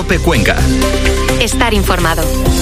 COPE Cuenca. Estar informado.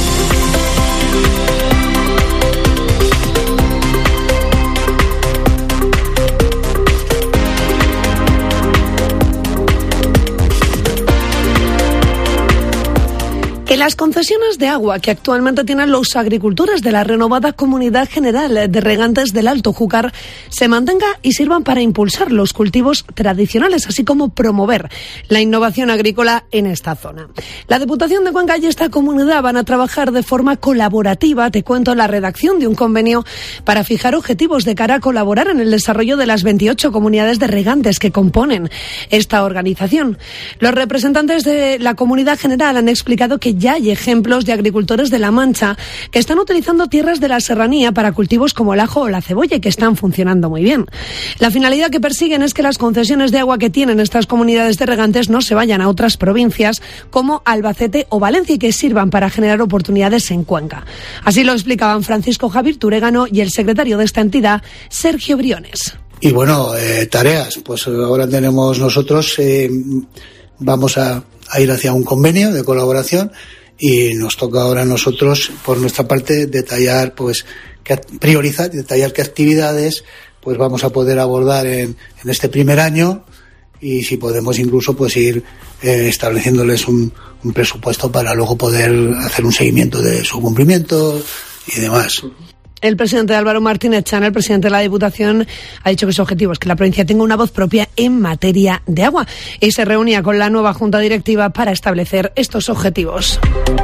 Que las concesiones de agua que actualmente tienen los agricultores de la renovada Comunidad General de Regantes del Alto Júcar se mantenga y sirvan para impulsar los cultivos tradicionales, así como promover la innovación agrícola en esta zona. La Diputación de Cuenca y esta comunidad van a trabajar de forma colaborativa, te cuento, la redacción de un convenio para fijar objetivos de cara a colaborar en el desarrollo de las 28 comunidades de regantes que componen esta organización. Los representantes de la Comunidad General han explicado que ya hay ejemplos de agricultores de La Mancha que están utilizando tierras de la serranía para cultivos como el ajo o la cebolla y que están funcionando muy bien. La finalidad que persiguen es que las concesiones de agua que tienen estas comunidades de regantes no se vayan a otras provincias como Albacete o Valencia y que sirvan para generar oportunidades en Cuenca. Así lo explicaban Francisco Javier Turegano y el secretario de esta entidad, Sergio Briones. Y bueno, tareas, pues ahora tenemos nosotros, vamos a ir hacia un convenio de colaboración y nos toca ahora a nosotros, por nuestra parte, detallar, pues, priorizar, detallar qué actividades pues vamos a poder abordar en este primer año y si podemos incluso pues ir estableciéndoles un presupuesto para luego poder hacer un seguimiento de su cumplimiento y demás. El presidente Álvaro Martínez Chana, el presidente de la Diputación, ha dicho que su objetivo es que la provincia tenga una voz propia en materia de agua y se reunía con la nueva Junta Directiva para establecer estos objetivos.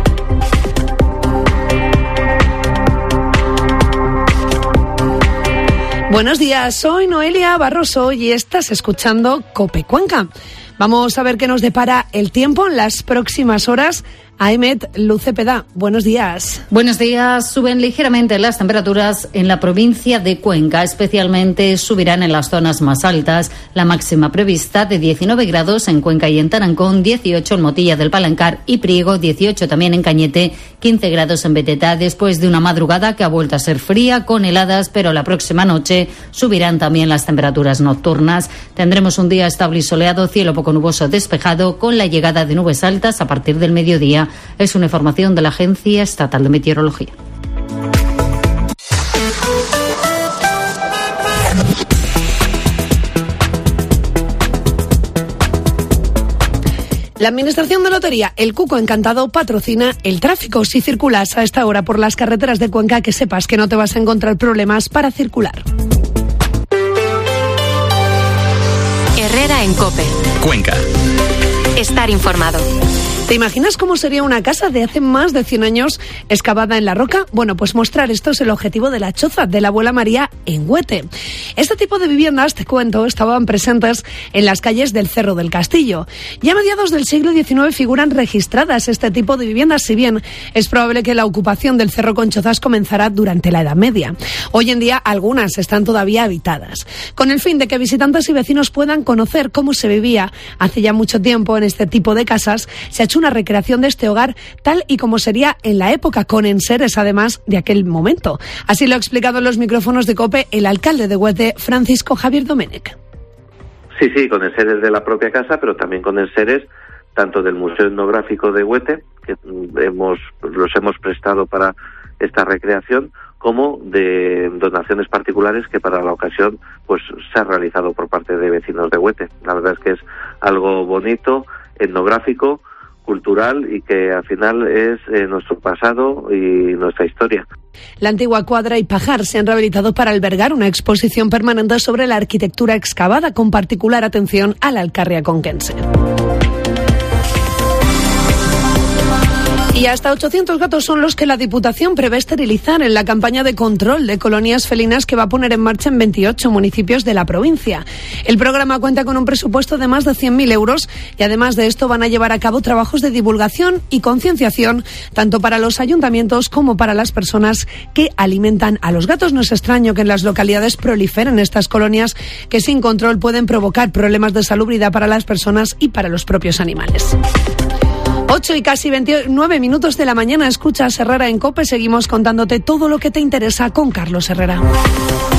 Buenos días, soy Noelia Barroso y estás escuchando COPE Cuenca. Vamos a ver qué nos depara el tiempo en las próximas horas. Aemet Lucepeda, buenos días. Buenos días. Suben ligeramente las temperaturas en la provincia de Cuenca. Especialmente subirán en las zonas más altas. La máxima prevista de 19 grados en Cuenca y en Tarancón, 18 en Motilla del Palancar y Priego, 18 también en Cañete, 15 grados en Beteta, después de una madrugada que ha vuelto a ser fría con heladas, pero la próxima noche subirán también las temperaturas nocturnas. Tendremos un día estable y soleado, cielo poco nuboso despejado, con la llegada de nubes altas a partir del mediodía. Es una información de la Agencia Estatal de Meteorología. La Administración de Lotería, el Cuco Encantado, patrocina el tráfico. Si circulas a esta hora por las carreteras de Cuenca, que sepas que no te vas a encontrar problemas para circular. Herrera en COPE. Cuenca. Estar informado. ¿Te imaginas cómo sería una casa de hace más de 100 años excavada en la roca? Bueno, pues mostrar esto es el objetivo de la choza de la abuela María en Huete. Este tipo de viviendas, te cuento, estaban presentes en las calles del Cerro del Castillo. Ya a mediados del siglo XIX figuran registradas este tipo de viviendas, si bien es probable que la ocupación del cerro con chozas comenzara durante la Edad Media. Hoy en día algunas están todavía habitadas. Con el fin de que visitantes y vecinos puedan conocer cómo se vivía hace ya mucho tiempo en este tipo de casas, se ha hecho una recreación de este hogar tal y como sería en la época, con enseres además de aquel momento. Así lo ha explicado en los micrófonos de COPE el alcalde de Huete, Francisco Javier Domènech. Sí, con enseres de la propia casa, pero también con enseres tanto del Museo Etnográfico de Huete, que los hemos prestado para esta recreación, como de donaciones particulares que para la ocasión pues se ha realizado por parte de vecinos de Huete. La verdad es que es algo bonito, etnográfico, cultural y que al final es nuestro pasado y nuestra historia. La antigua Cuadra y Pajar se han rehabilitado para albergar una exposición permanente sobre la arquitectura excavada, con particular atención a la Alcarria conquense. Y hasta 800 gatos son los que la Diputación prevé esterilizar en la campaña de control de colonias felinas que va a poner en marcha en 28 municipios de la provincia. El programa cuenta con un presupuesto de más de 100.000 euros y además de esto van a llevar a cabo trabajos de divulgación y concienciación tanto para los ayuntamientos como para las personas que alimentan a los gatos. No es extraño que en las localidades proliferen estas colonias que sin control pueden provocar problemas de salubridad para las personas y para los propios animales. 8 y casi 29 minutos de la mañana, escuchas Herrera en COPE. Seguimos contándote todo lo que te interesa con Carlos Herrera.